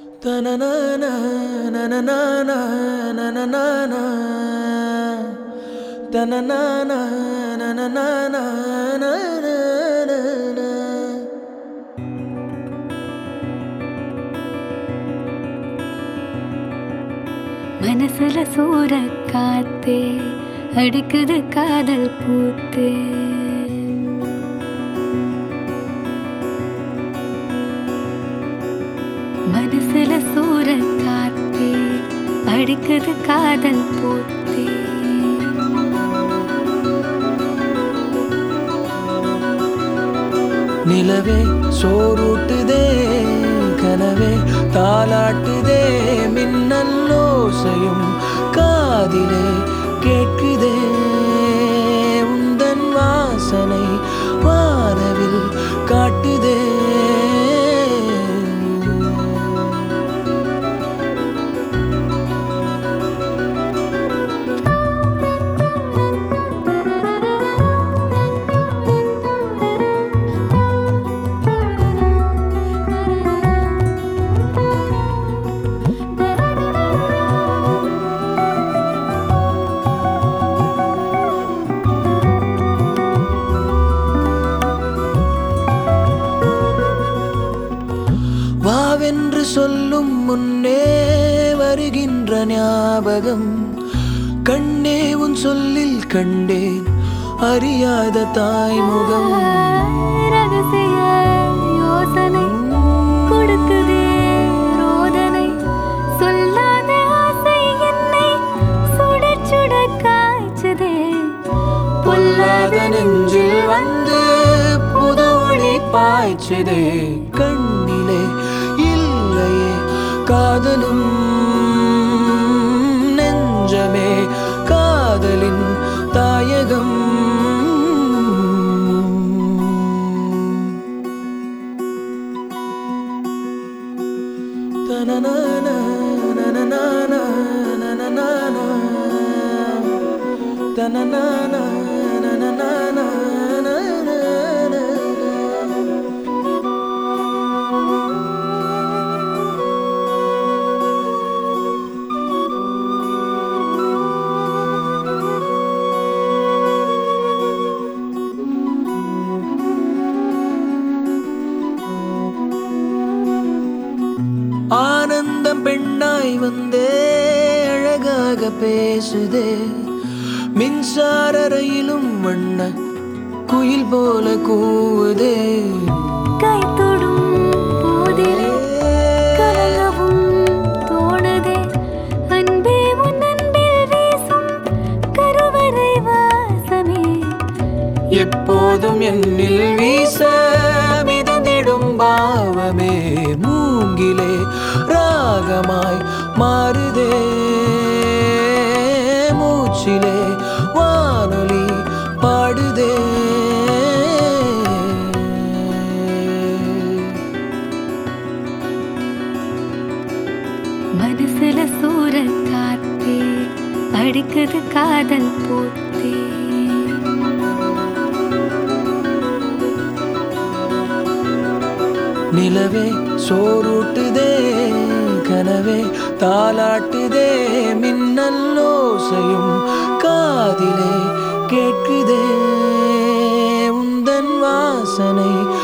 தனனானா நனனானா நனனானா தனனானா நனனானா நனனானா மனசுல சூற காத்தே அடிக்குது காதல் பூத்தே மனசுல சூற காத்தே அடிக்குது காதல் பூத்தே நிலவே சோறுட்டுதே கனவே தாலாட்டுதே மின்னல் ஓசையும் காதிலே கேட்குதே உந்தன் வாசனை வானவில் காட்டுதே வாவென்று சொல்லும் முன்னே வருகின்ற ஞாபகம் கண்ணே உன் சொல்லில் கண்டேன் அறியாத தாய்முகம் ரகசிய யோசனை கொடுக்குதே ரோதனை சொல்லாத ஆசை என்னை சுட சுட காய்ச்சதே பொல்லாத நெஞ்சில் வந்து புது ஒளி பாய்ச்சதே கண்ணிலே இல்லையே காதலும் நெஞ்சமே காதலின் தாயகம் தனனானா நனனானா நனனானா தனனானா நனனானா நனனானா ஆனந்தம் பெண்ணாய் வந்தே அழகாக பேசுதே மின்சார ரயிலும் வண்ண குயில் போல கூவுதே கை தொடும் போதிலே கலங்கவும் தோணுதே அன்பே உன் அன்பில் வீசும் கருவறை வாசமே எப்போதும் என்னில் வீச மிதந்திடும் பாவமே மூங்கிலே ராகமாய் மாறுதே மூச்சிலே வானொலி பாடுதே மனசுல சூற காத்தே அடிக்குது காதல் பூத்தே நிலவே சோறுட்டுதே கனவே தாலாட்டுதே மின்னல் ஓசையும் காதிலே கேட்குதே உந்தன் வாசனை